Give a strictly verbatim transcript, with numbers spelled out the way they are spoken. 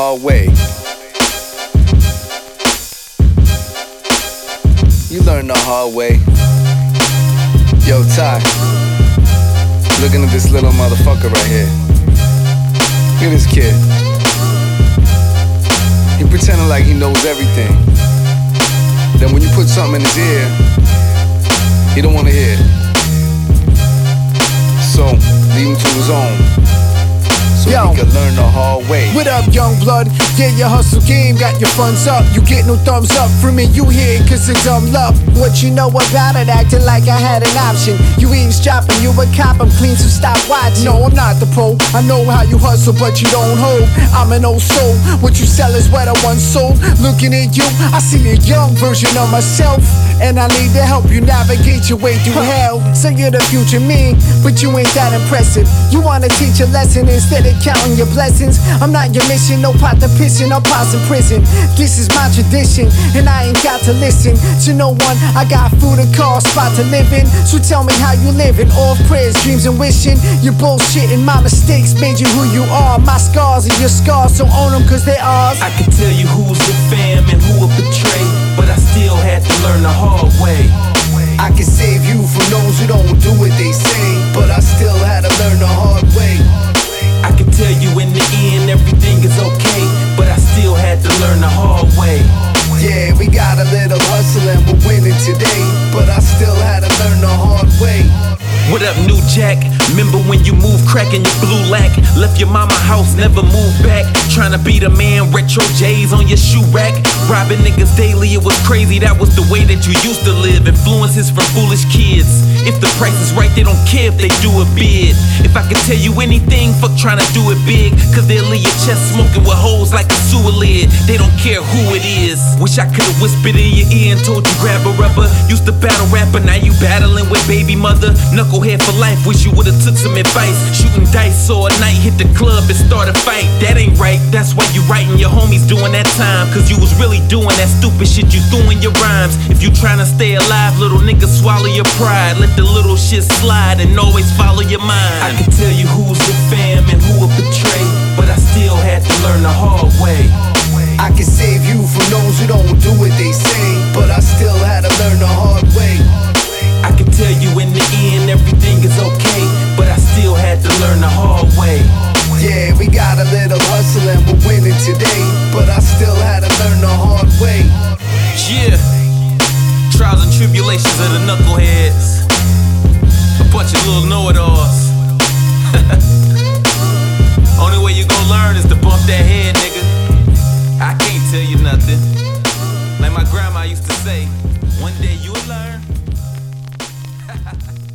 hard way. You learn the hard way. Yo, Ty, looking at this little motherfucker right here. Look at this kid. He pretending like he knows everything. Then when you put something in his ear, he don't wanna hear. So, leave him to his own, so Yo. he can learn the hard way. What up, young blood? Yeah, your hustle game got your funds up. You get no thumbs up from me, you here cause it's dumb love. What you know about it, acting like I had an option. You eavesdropping, you a cop, I'm clean, so stop watching. No, I'm not the pro, I know how you hustle, but you don't hold. I'm an old soul, what you sell is what I once sold. Looking at you, I see a young version of myself, and I need to help you navigate your way through hell. So you're the future me, but you ain't that impressive. You wanna teach a lesson instead of counting your blessings. I'm not your mission, no pot to pissing, I'll pause in prison. This is my tradition, and I ain't got to listen to no one. I got food, a car, spot to live in. So tell me how you living, all prayers, dreams and wishing. You're bullshitting, my mistakes made you who you are. My scars are your scars, so own them cause they're ours. I can tell you who's the fam and who will betray, but I still had to learn the hard way. I can save you from those who don't do what they say, but I still had to learn the hard way. I can tell you in the end everything is okay, but I still had to learn the hard way. Yeah, we got a little hustle and we're winning today, but I still had to learn the hard way. What up, New Jack? Remember when you moved cracking your blue lack? Left your mama house, never moved back. Tryna be the man, retro J's on your shoe rack. Robbing niggas daily, it was crazy, that was the way that you used to live. Influences from foolish kids. If the price is right, they don't care if they do a bid. If I could tell you anything, fuck tryna do it big, cause they'll leave your chest smoking with holes like a sewer lid. They don't care who it is. Wish I could've whispered in your ear and told you grab a rubber. Used to battle rapper, now you battling with baby mother. Knucklehead for life, wish you would've took some advice. Shooting dice all night, hit the club and start a fight. That ain't right, that's why you writing your homies doing that time, cause you was really doing that stupid shit you threw in your rhymes. If you tryna stay alive, little nigga, swallow your pride. Let the little shit slide and always follow your mind. I can tell you who's the fam and who will betray, but I still had to learn the hard way. I can save you from those who don't do what they say, but I still had to learn the hard way. I can tell you in the end everything is okay, but I still had to learn the hard way. Yeah, we got a little hustle and we're winning today, but I still had to learn the hard way. Yeah, trials and tribulations of the knuckleheads, a bunch of little know-it-alls. Only way you gon' learn is to bump that head, nigga. I can't tell you nothing. Like my grandma used to say, one day you'll learn.